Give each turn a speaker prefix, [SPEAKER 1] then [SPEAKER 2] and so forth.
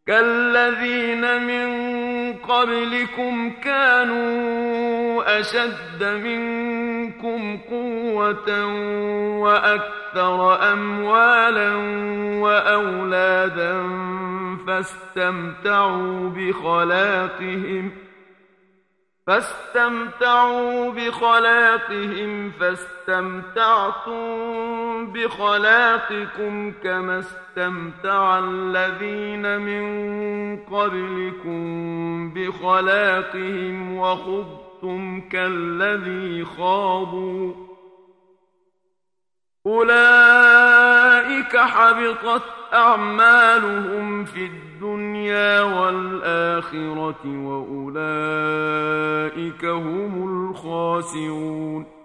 [SPEAKER 1] كالذين من قبلكم كانوا أشد منكم قوة وأكثر أموالا وأولادا فاستمتعوا بخلاقهم فاستمتعتم بخلاقكم كما استمتع الذين من قبلكم بخلاقهم وخضتم كالذي خاضوا أولئك حبطت أعمالهم في الدنيا والآخرة وأولئك هم الخاسرون